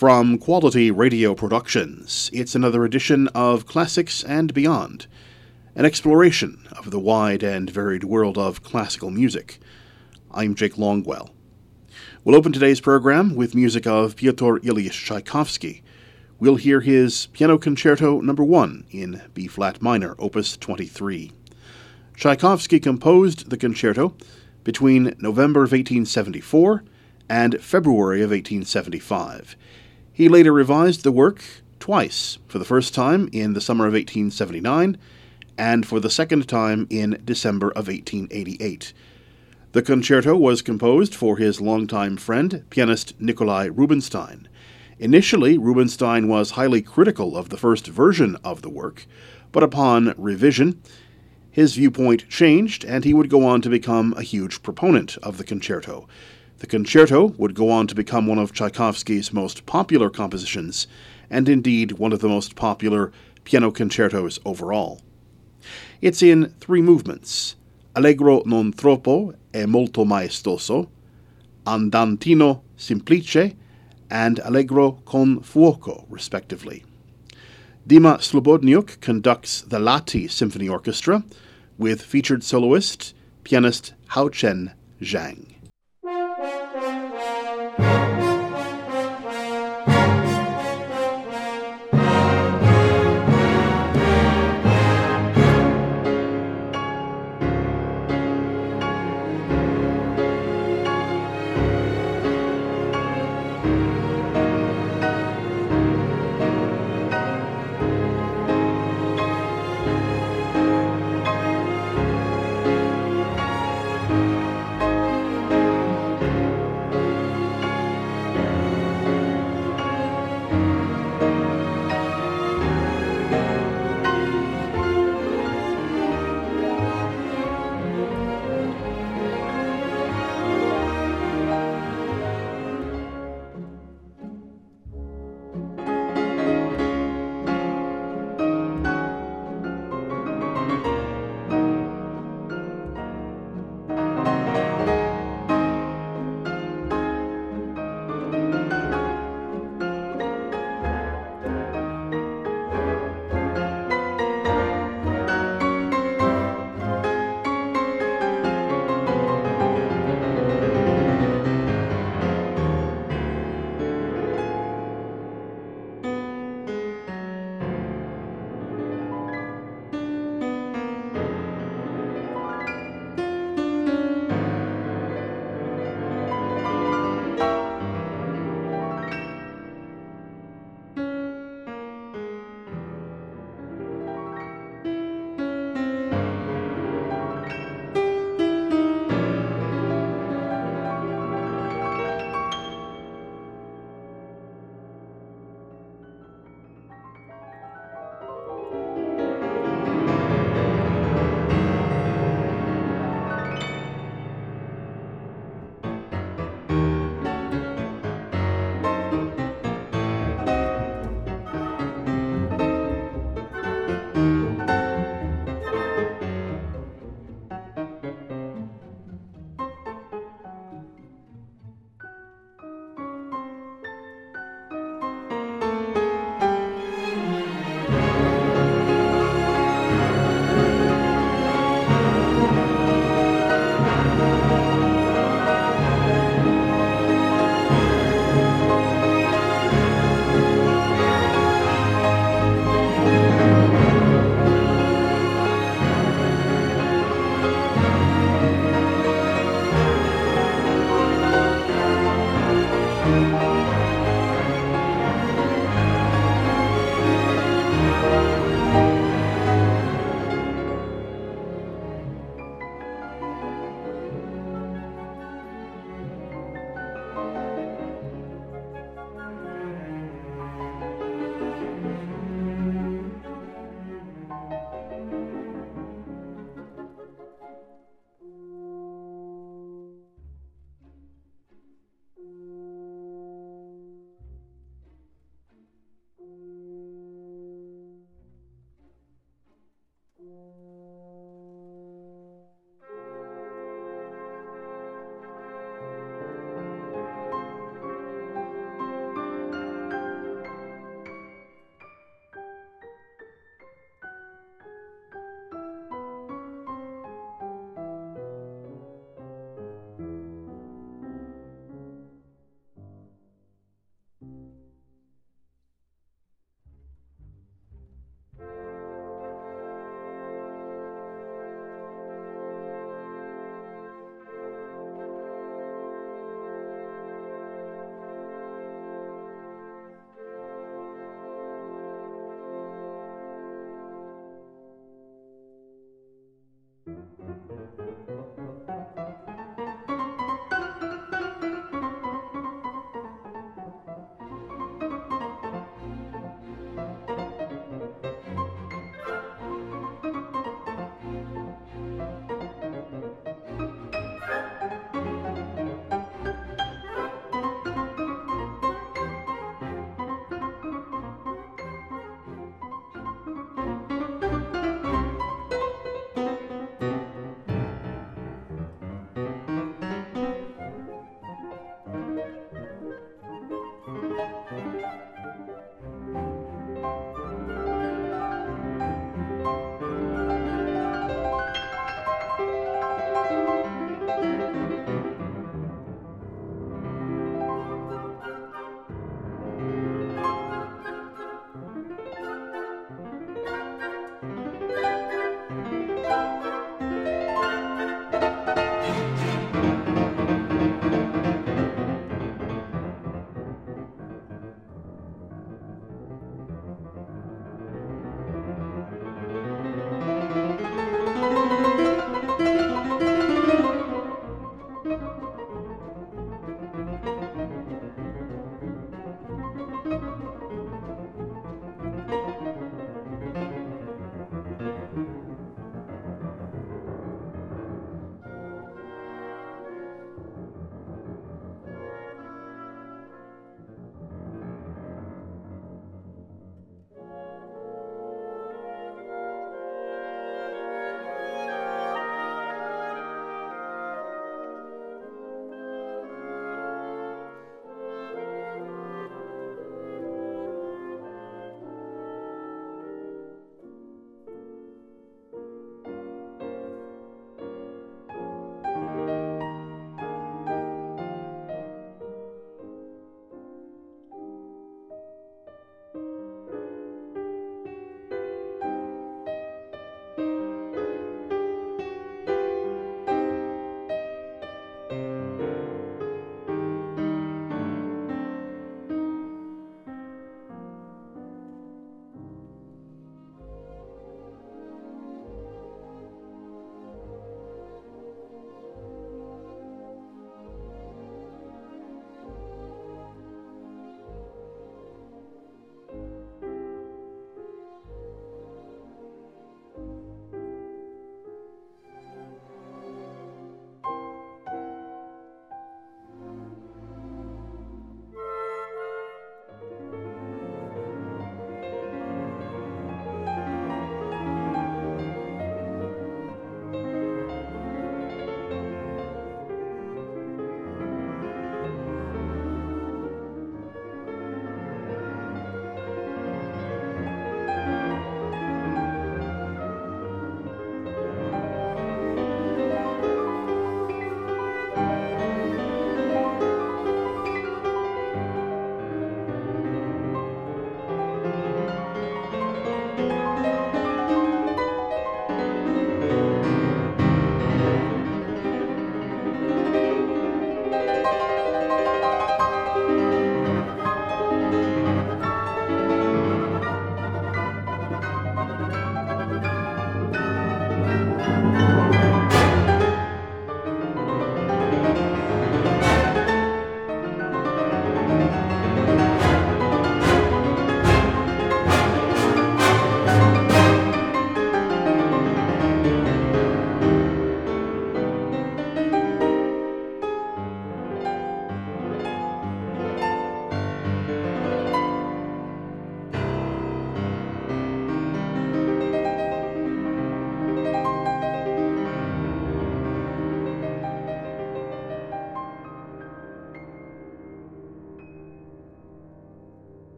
From Quality Radio Productions, it's another edition of Classics and Beyond, an exploration of the wide and varied world of classical music. I'm Jake Longwell. We'll open today's program with music of Pyotr Ilyich Tchaikovsky. We'll hear his Piano Concerto No. 1 in B-flat minor, Opus 23. Tchaikovsky composed the concerto between November of 1874 and February of 1875. He later revised the work twice, for the first time in the summer of 1879 and for the second time in December of 1888. The concerto was composed for his longtime friend, pianist Nikolai Rubinstein. Initially, Rubinstein was highly critical of the first version of the work, but upon revision, his viewpoint changed, and he would go on to become a huge proponent of the concerto. The concerto would go on to become one of Tchaikovsky's most popular compositions, and indeed one of the most popular piano concertos overall. It's in three movements: Allegro non troppo e molto maestoso, Andantino semplice, and Allegro con fuoco, respectively. Dima Slobodniuk conducts the Lati Symphony Orchestra, with featured soloist, pianist Haochen Zhang.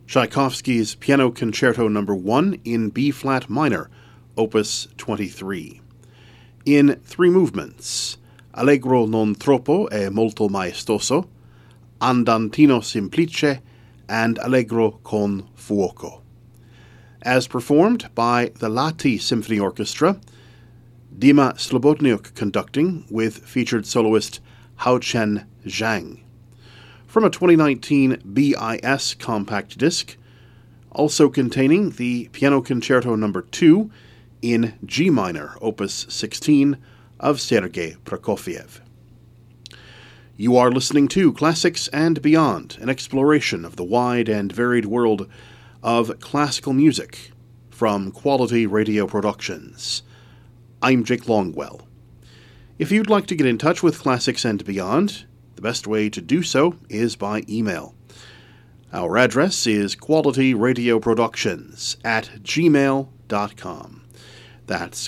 Tchaikovsky's Piano Concerto No. 1 in B-flat minor, Opus 23. In 3 movements, Allegro non troppo e molto maestoso, Andantino semplice, and Allegro con fuoco. As performed by the Lahti Symphony Orchestra, Dima Slobodniuk conducting with featured soloist Haochen Zhang. From a 2019 BIS compact disc, also containing the Piano Concerto No. 2 in G minor, Opus 16, of Sergei Prokofiev. You are listening to Classics and Beyond, an exploration of the wide and varied world of classical music from Quality Radio Productions. I'm Jake Longwell. If you'd like to get in touch with Classics and Beyond, the best way to do so is by email. Our address is qualityradioproductions@gmail.com. That's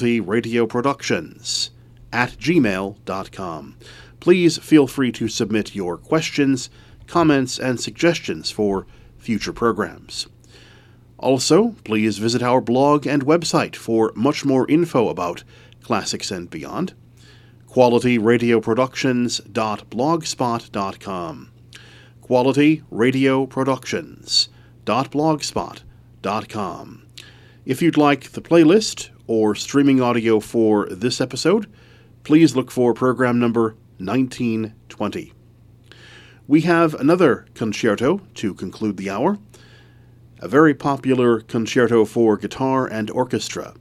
qualityradioproductions@gmail.com. Please feel free to submit your questions, comments, and suggestions for future programs. Also, please visit our blog and website for much more info about Classics and Beyond. qualityradioproductions.blogspot.com. qualityradioproductions.blogspot.com. If you'd like the playlist or streaming audio for this episode, please look for program number 1920. We have another concerto to conclude the hour, a very popular concerto for guitar and orchestra.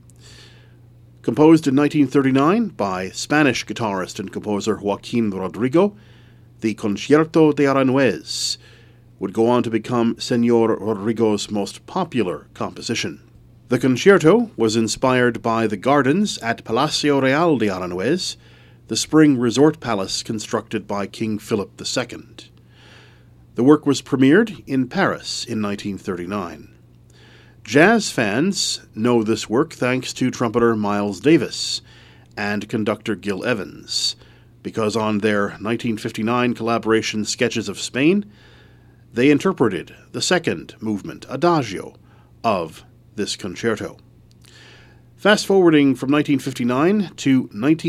Composed in 1939 by Spanish guitarist and composer Joaquín Rodrigo, the Concierto de Aranjuez would go on to become Señor Rodrigo's most popular composition. The concerto was inspired by the gardens at Palacio Real de Aranjuez, the spring resort palace constructed by King Philip II. The work was premiered in Paris in 1939. Jazz fans know this work thanks to trumpeter Miles Davis and conductor Gil Evans, because on their 1959 collaboration Sketches of Spain, they interpreted the second movement, Adagio, of this concerto. Fast-forwarding from 1959 to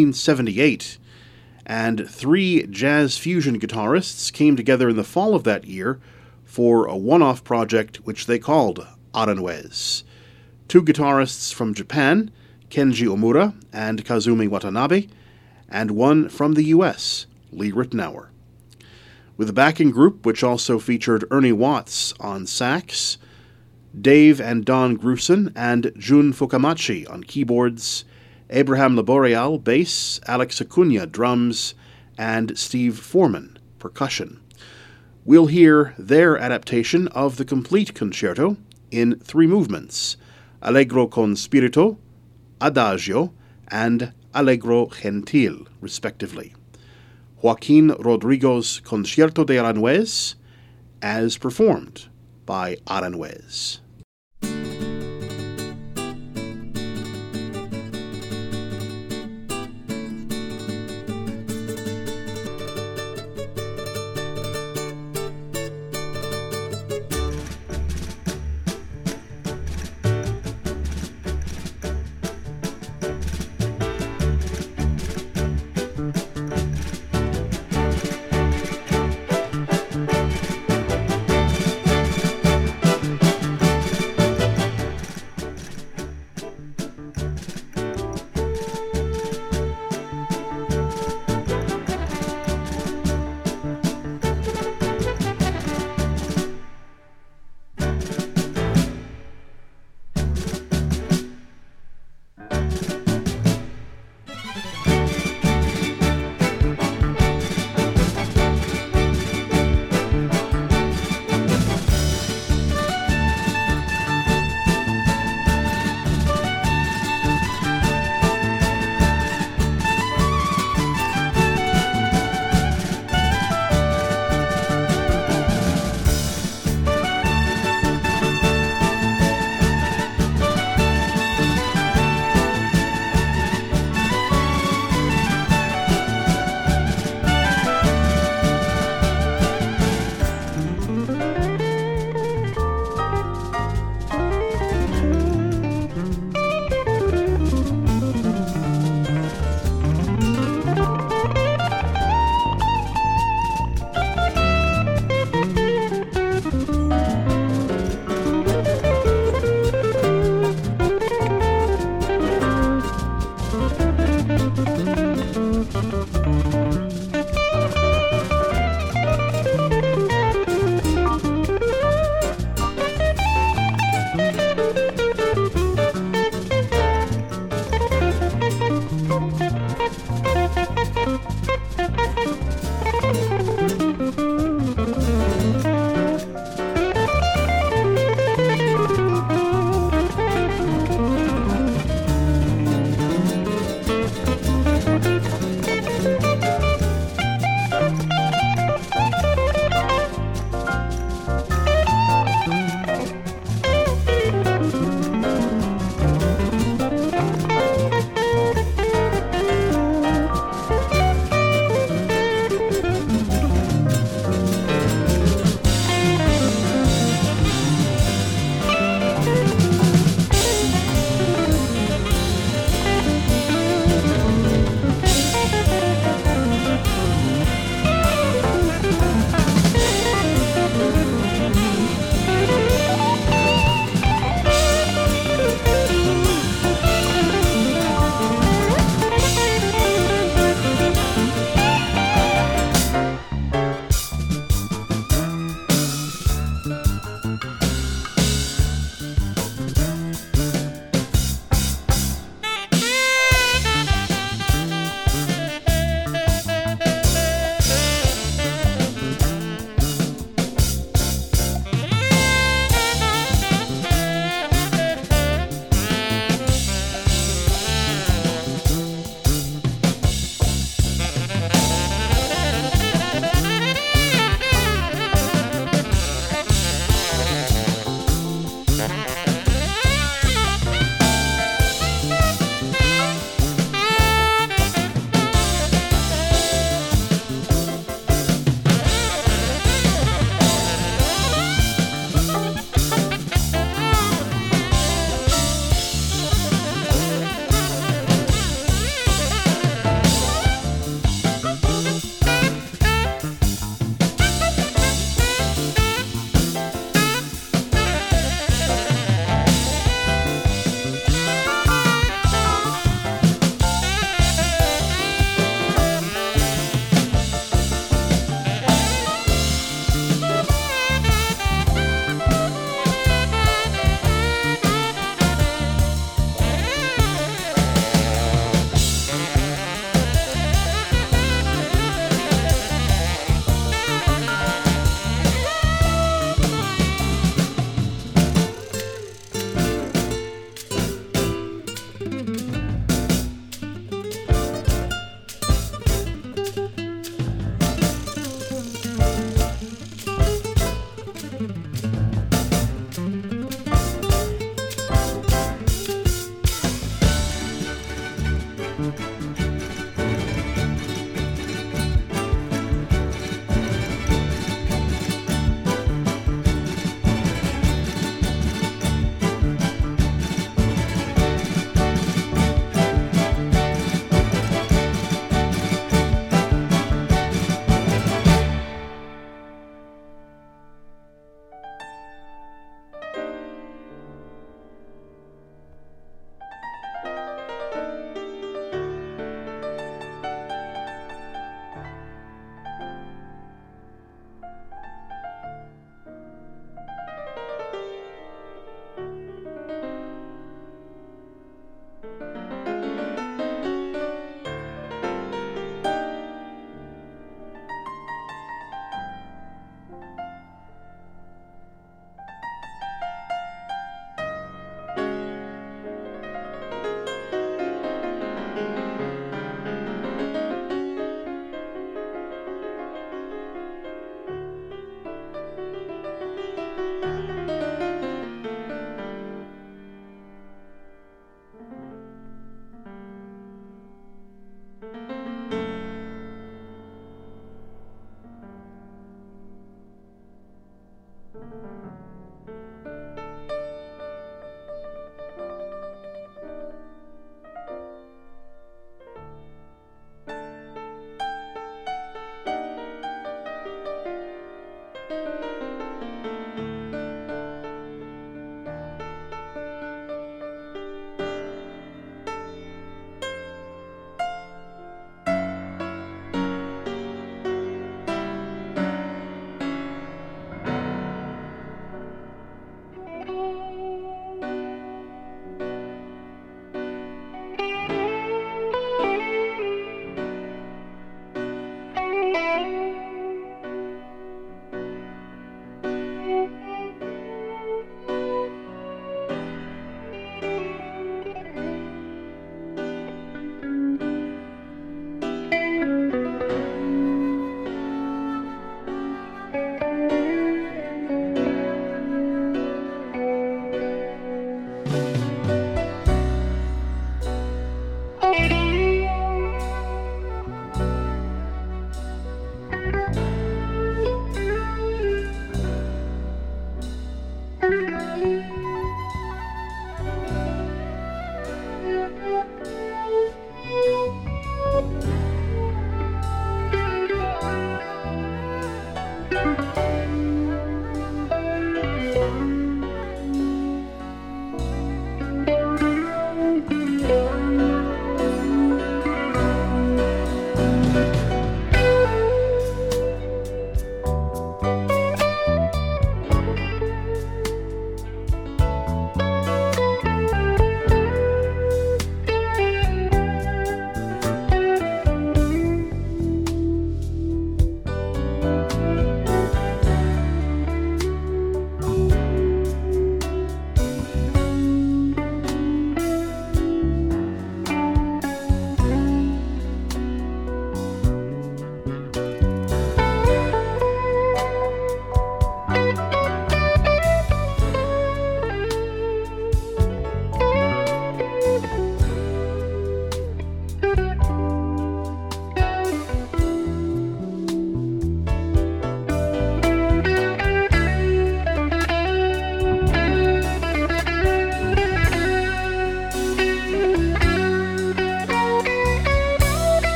1978, and 3 jazz fusion guitarists came together in the fall of that year for a one-off project which they called Aranjuez. 2 guitarists from Japan, Kenji Omura and Kazumi Watanabe, and 1 from the U.S., Lee Ritenour. With a backing group which also featured Ernie Watts on sax, Dave and Don Grusin and Jun Fukamachi on keyboards, Abraham Laboreal bass, Alex Acuna drums, and Steve Foreman percussion. We'll hear their adaptation of the complete concerto in 3 movements, Allegro con spirito, Adagio, and Allegro gentil, respectively. Joaquín Rodrigo's Concierto de Aranjuez, as performed by Aranjuez.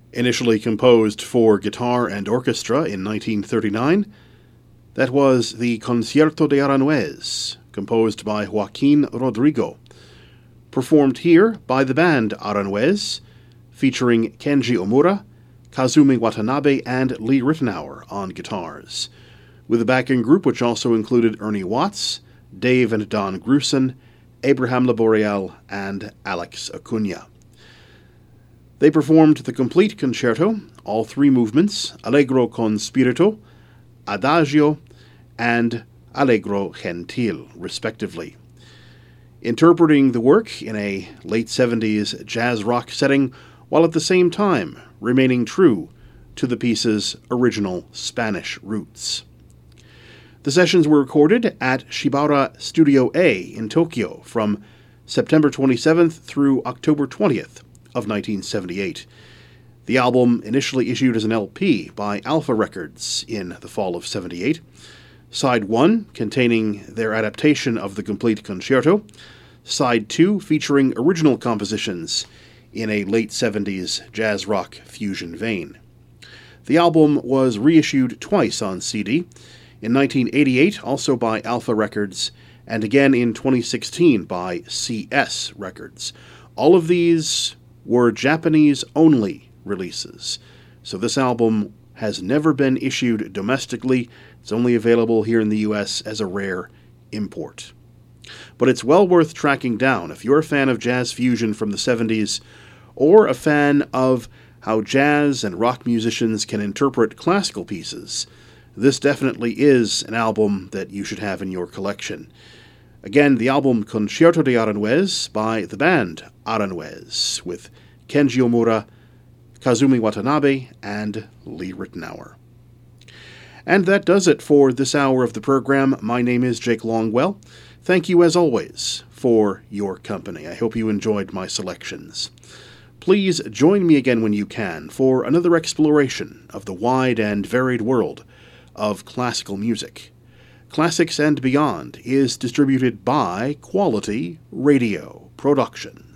Initially composed for guitar and orchestra in 1939, that was the Concierto de Aranjuez, composed by Joaquin Rodrigo, performed here by the band Aranjuez, featuring Kenji Omura, Kazumi Watanabe, and Lee Ritenour on guitars, with a backing group which also included Ernie Watts, Dave and Don Grusin, Abraham Laboriel, and Alex Acuna. They performed the complete concerto, all three movements, Allegro con spirito, Adagio, and Allegro gentil, respectively. Interpreting the work in a late 70s jazz rock setting, while at the same time remaining true to the piece's original Spanish roots. The sessions were recorded at Shibara Studio A in Tokyo from September 27th through October 20th of 1978. The album initially issued as an LP by Alpha Records in the fall of '78. Side 1, containing their adaptation of the complete concerto. Side 2, featuring original compositions in a late 70s jazz rock fusion vein. The album was reissued twice on CD, in 1988 also by Alpha Records, and again in 2016 by CS Records. All of these were Japanese-only releases, so this album has never been issued domestically. It's only available here in the US as a rare import. But it's well worth tracking down if you're a fan of jazz fusion from the 70s, or a fan of how jazz and rock musicians can interpret classical pieces. This definitely is an album that you should have in your collection. Again, the album Concierto de Aranjuez by the band Aranjuez, with Kenji Omura, Kazumi Watanabe, and Lee Ritenour. And that does it for this hour of the program. My name is Jake Longwell. Thank you, as always, for your company. I hope you enjoyed my selections. Please join me again when you can for another exploration of the wide and varied world of classical music. Classics and Beyond is distributed by Quality Radio Production.